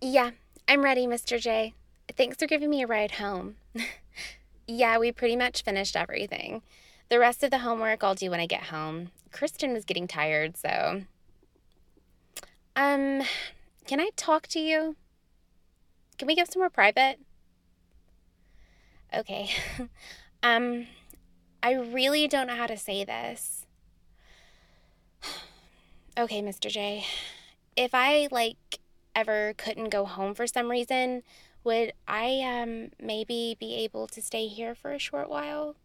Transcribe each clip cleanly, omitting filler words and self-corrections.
Yeah, I'm ready, Mr. J. Thanks for giving me a ride home. Yeah, we pretty much finished everything. The rest of the homework I'll do when I get home. Kristen was getting tired, so. Um, can I talk to you? Can we get somewhere private? Okay. um, I really don't know how to say this. Okay, Mr. J. If I, ever couldn't go home for some reason, would I, maybe be able to stay here for a short while?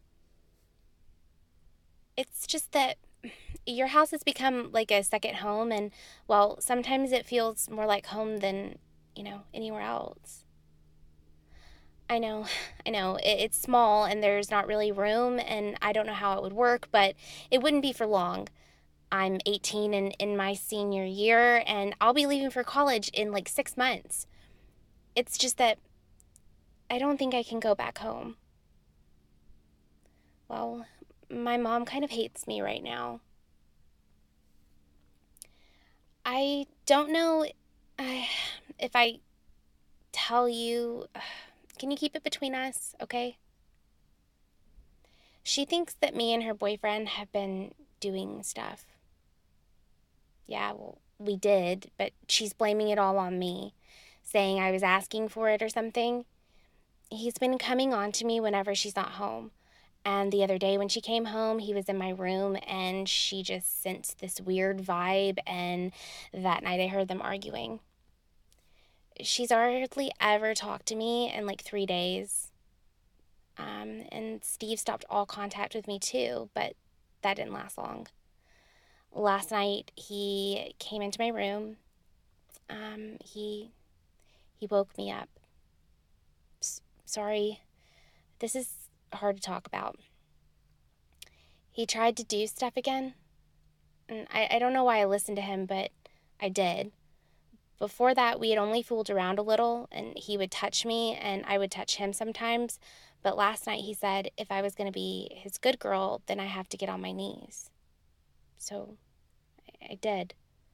It's just that your house has become like a second home, and, well, sometimes it feels more like home than, anywhere else. I know, I know. It's small and there's not really room, and I don't know how it would work, but it wouldn't be for long. I'm 18 and in my senior year, and I'll be leaving for college in like 6 months. It's just that I don't think I can go back home. Well, my mom kind of hates me right now. I don't know uh, if I tell you. Can you keep it between us, okay? She thinks that me and her boyfriend have been doing stuff. Yeah, well, we did, but she's blaming it all on me, saying I was asking for it or something. He's been coming on to me whenever she's not home. And the other day when she came home, he was in my room and she just sensed this weird vibe. And that night I heard them arguing. She's hardly ever talked to me in like 3 days. And Steve stopped all contact with me too, but that didn't last long. Last night he came into my room. He woke me up. Sorry, this is hard to talk about. He tried to do stuff again, and I don't know why I listened to him, but I did. Before that, we had only fooled around a little, and he would touch me, and I would touch him sometimes. But last night he said if I was going to be his good girl, then I have to get on my knees. So I did.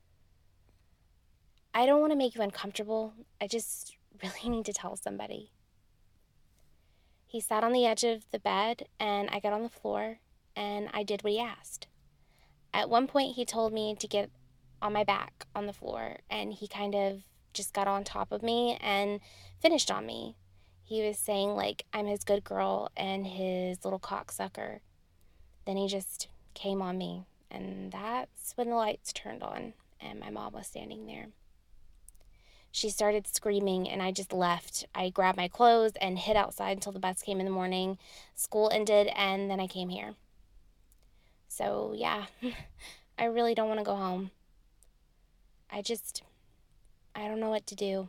I don't want to make you uncomfortable. I just really need to tell somebody. He sat on the edge of the bed, and I got on the floor, and I did what he asked. At one point, he told me to get on my back on the floor, and he kind of just got on top of me and finished on me. He was saying, like, I'm his good girl and his little cocksucker. Then he just came on me, and that's when the lights turned on, and my mom was standing there. She started screaming, and I just left. I grabbed my clothes and hid outside until the bus came in the morning. School ended, and then I came here. So, yeah, I really don't want to go home. I just, I don't know what to do.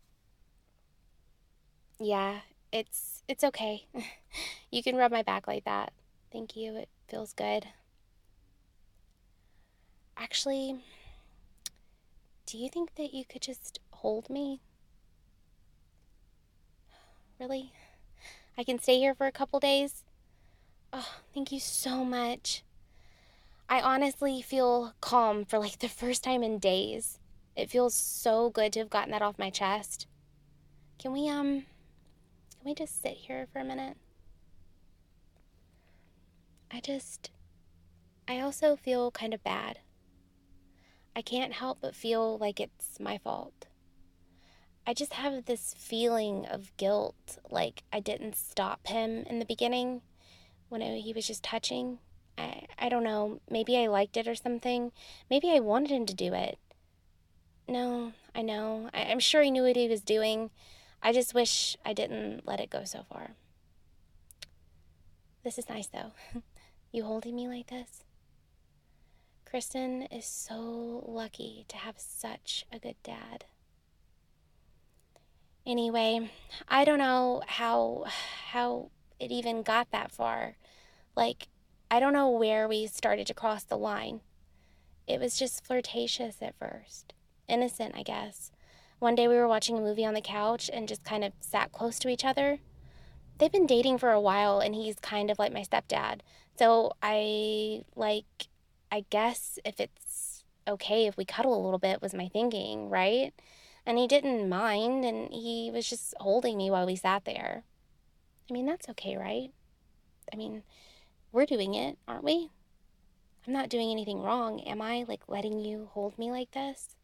Yeah, it's okay. You can rub my back like that. Thank you. It feels good. Actually, do you think that you could just hold me? Really? I can stay here for a couple days? Oh, thank you so much. I honestly feel calm for like the first time in days. It feels so good to have gotten that off my chest. Can we can we just sit here for a minute? I just I also feel kind of bad. I can't help but feel like it's my fault. I just have this feeling of guilt, like I didn't stop him in the beginning when he was just touching. I don't know, maybe I liked it or something. Maybe I wanted him to do it. No, I know. I'm sure he knew what he was doing. I just wish I didn't let it go so far. This is nice though. You holding me like this? Kristen is so lucky to have such a good dad. Anyway, I don't know how it even got that far. Like, I don't know where we started to cross the line. It was just flirtatious at first. Innocent, I guess. One day we were watching a movie on the couch and just kind of sat close to each other. They've been dating for a while and he's kind of like my stepdad. So I guess if it's okay if we cuddle a little bit was my thinking, right? And he didn't mind, and he was just holding me while we sat there. I mean, that's okay, right? I mean, we're doing it, aren't we? I'm not doing anything wrong, am I? Like, letting you hold me like this?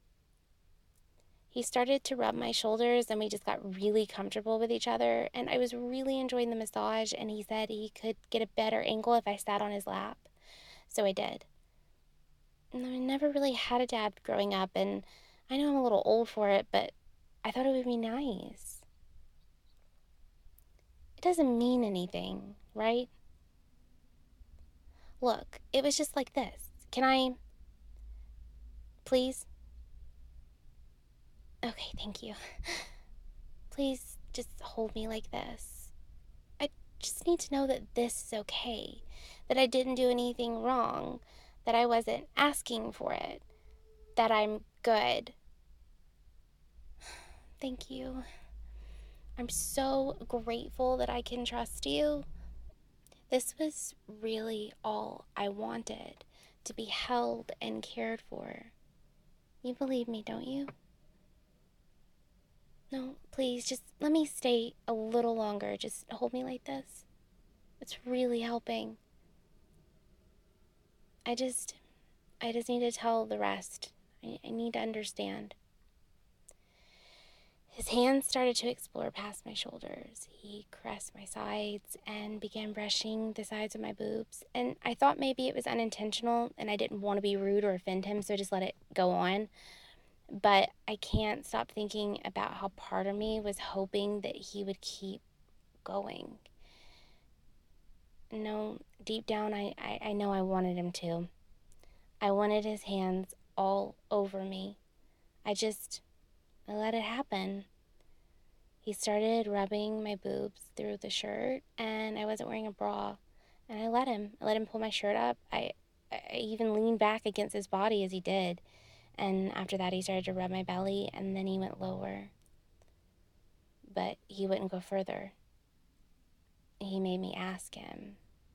He started to rub my shoulders, and we just got really comfortable with each other, and I was really enjoying the massage, and he said he could get a better angle if I sat on his lap. So I did. And I never really had a dad growing up, and I know I'm a little old for it, but I thought it would be nice. It doesn't mean anything, right? Look, it was just like this. Can I, please? Okay, thank you. Please just hold me like this. I just need to know that this is okay, that I didn't do anything wrong, that I wasn't asking for it, that I'm good. Thank you. I'm so grateful that I can trust you. This was really all I wanted, to be held and cared for. You believe me, don't you? No, please, just let me stay a little longer. Just hold me like this. It's really helping. I just need to tell the rest. I need to understand. His hands started to explore past my shoulders. He caressed my sides and began brushing the sides of my boobs. And I thought maybe it was unintentional and I didn't want to be rude or offend him, so I just let it go on. But I can't stop thinking about how part of me was hoping that he would keep going. No, deep down, I know I wanted him to. I wanted his hands all over me. I let it happen. He started rubbing my boobs through the shirt, and I wasn't wearing a bra. And I let him. I let him pull my shirt up. I even leaned back against his body as he did. And after that, he started to rub my belly, and then he went lower. But he wouldn't go further. He made me ask him,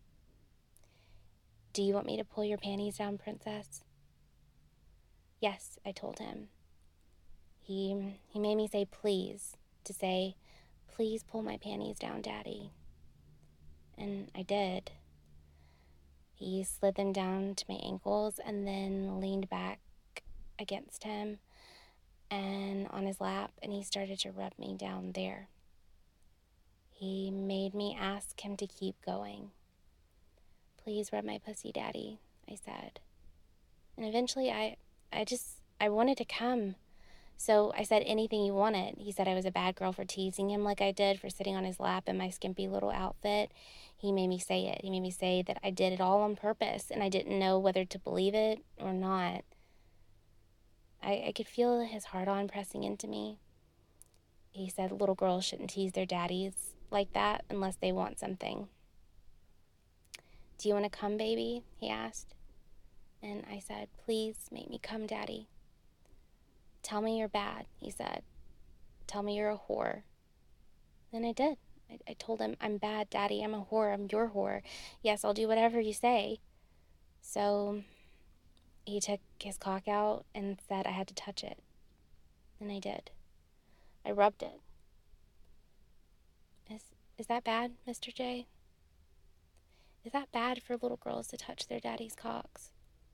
"Do you want me to pull your panties down, princess?" "Yes," I told him. He made me say please, to say, "Please pull my panties down, Daddy." And I did. He slid them down to my ankles and then leaned back against him and on his lap, and he started to rub me down there. He made me ask him to keep going. "Please rub my pussy, Daddy," I said. And eventually I wanted to come. So I said anything he wanted. He said I was a bad girl for teasing him like I did, for sitting on his lap in my skimpy little outfit. He made me say it. He made me say that I did it all on purpose, and I didn't know whether to believe it or not. I could feel his heart-on pressing into me. He said little girls shouldn't tease their daddies like that unless they want something. "Do you want to come, baby?" he asked. And I said, "Please make me come, Daddy." "Tell me you're bad," he said. "Tell me you're a whore." And I did. I told him, "I'm bad, Daddy. I'm a whore. I'm your whore. Yes, I'll do whatever you say." So he took his cock out and said I had to touch it. And I did. I rubbed it. Is that bad, Mr. J? Is that bad for little girls to touch their daddy's cocks?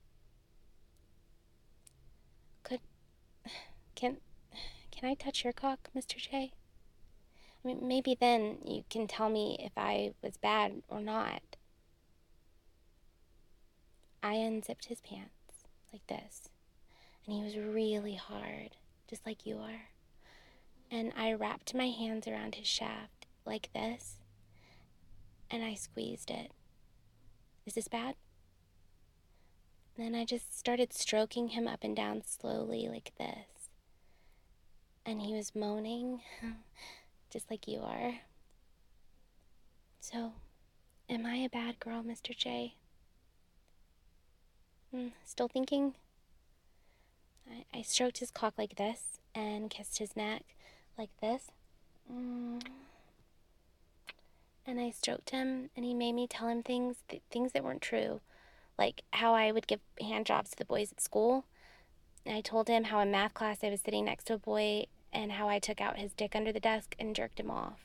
Could can can I touch your cock, Mr. J? I mean, maybe then you can tell me if I was bad or not. I unzipped his pants like this, and he was really hard, just like you are. And I wrapped my hands around his shaft like this, and I squeezed it. Is this bad? Then I just started stroking him up and down slowly like this. And he was moaning, just like you are. So, am I a bad girl, Mr. J? Still thinking? I stroked his cock like this and kissed his neck like this. And I stroked him, and he made me tell him things that weren't true, like how I would give hand jobs to the boys at school. I told him how in math class I was sitting next to a boy and how I took out his dick under the desk and jerked him off.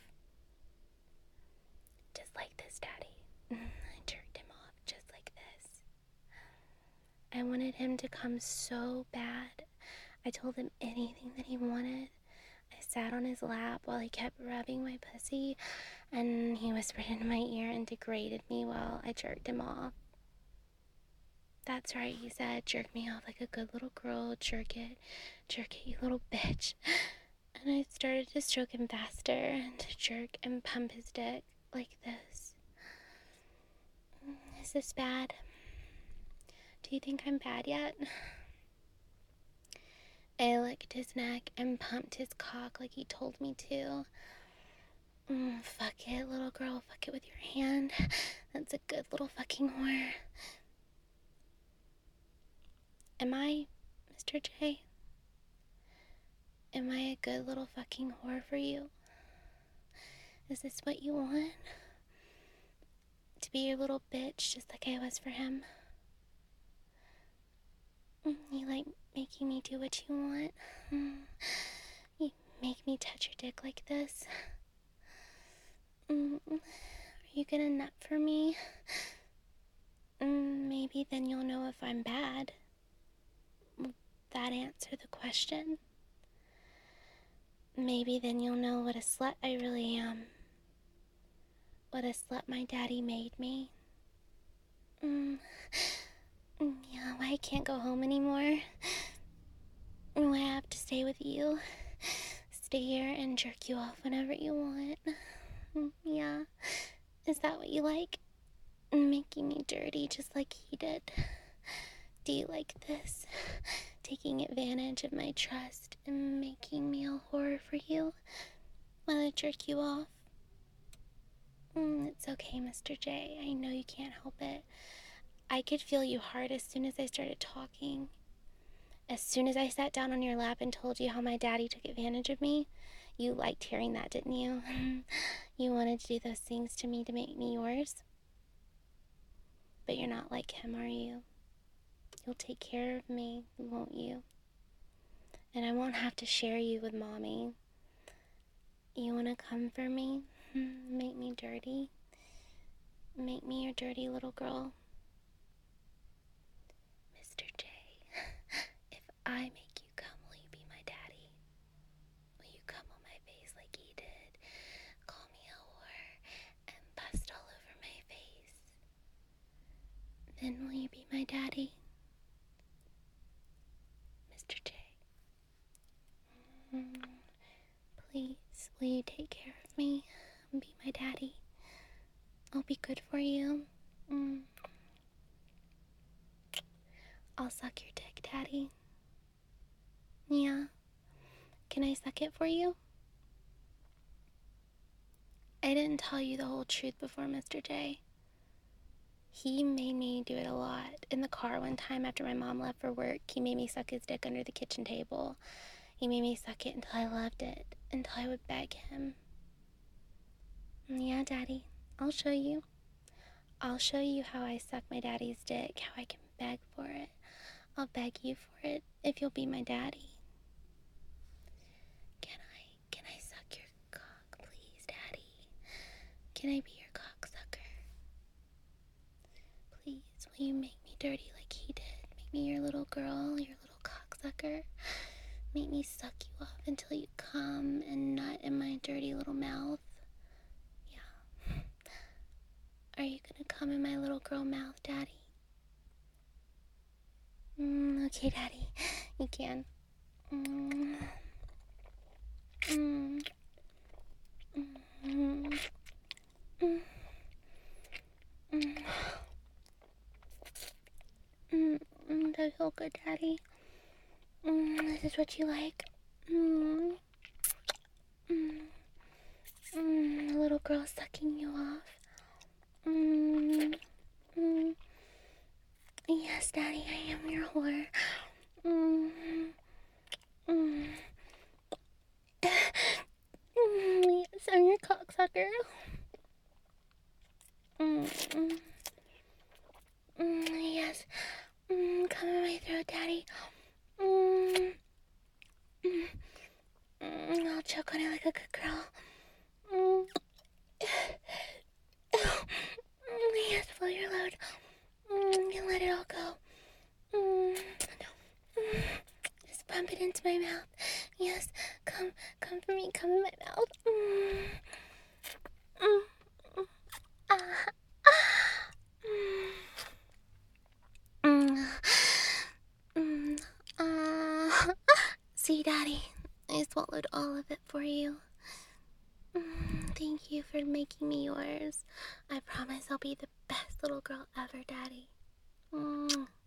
Just like this, Daddy. I jerked him off just like this. I wanted him to come so bad. I told him anything that he wanted. I sat on his lap while he kept rubbing my pussy, and he whispered into my ear and degraded me while I jerked him off. "That's right," he said. "Jerk me off like a good little girl. Jerk it, you little bitch." And I started to stroke him faster and to jerk and pump his dick like this. Is this bad? Do you think I'm bad yet? I licked his neck and pumped his cock like he told me to. Fuck it, little girl. Fuck it with your hand. That's a good little fucking whore. Am I, Mr. J? Am I a good little fucking whore for you? Is this what you want? To be your little bitch just like I was for him? You like making me do what you want? You make me touch your dick like this? Are you gonna nut for me? Maybe then you'll know if I'm bad. Will that answer the question? Maybe then you'll know what a slut I really am. What a slut my daddy made me. Yeah, why I can't go home anymore? Why I have to stay with you? Stay here and jerk you off whenever you want. Yeah, is that what you like? Making me dirty just like he did. Do you like this? Taking advantage of my trust and making me a whore for you while I jerk you off? It's okay, Mr. J. I know you can't help it. I could feel you hard as soon as I started talking. As soon as I sat down on your lap and told you how my daddy took advantage of me, you liked hearing that, didn't you? You wanted to do those things to me to make me yours? But you're not like him, are you? You'll take care of me, won't you? And I won't have to share you with Mommy. You wanna come for me? Make me dirty? Make me your dirty little girl? Mr. J, if I make you come, will you be my daddy? Will you come on my face like he did? Call me a whore and bust all over my face? Then will you be my daddy? Mr. J. Please, will you take care of me and be my daddy? I'll be good for you. I'll suck your dick, Daddy. Yeah. Can I suck it for you? I didn't tell you the whole truth before, Mr. J. He made me do it a lot. In the car one time after my mom left for work, he made me suck his dick under the kitchen table. He made me suck it until I loved it, until I would beg him. Yeah, Daddy, I'll show you. I'll show you how I suck my daddy's dick, how I can beg for it. I'll beg you for it if you'll be my daddy. Can I suck your cock, please, Daddy? Can I be your cocksucker? Please, will you make me dirty like he did? Make me your little girl, your little cocksucker. Make me suck you off until you come and nut in my dirty little mouth. Yeah. Are you gonna come in my little girl mouth, Daddy? Okay, Daddy. You can. Does it feel good, Daddy? This is what you like? The little girl sucking you off. Yes, Daddy, I am your whore. Yes, I'm your cocksucker. Yes. Come in my throat, Daddy. choke on it like a good girl. Mm. Yes, blow your load. And let it all go. Just pump it into my mouth. Yes, come for me, come in my mouth. See, Daddy, I swallowed all of it for you. Thank you for making me yours. I promise I'll be the best little girl ever, Daddy.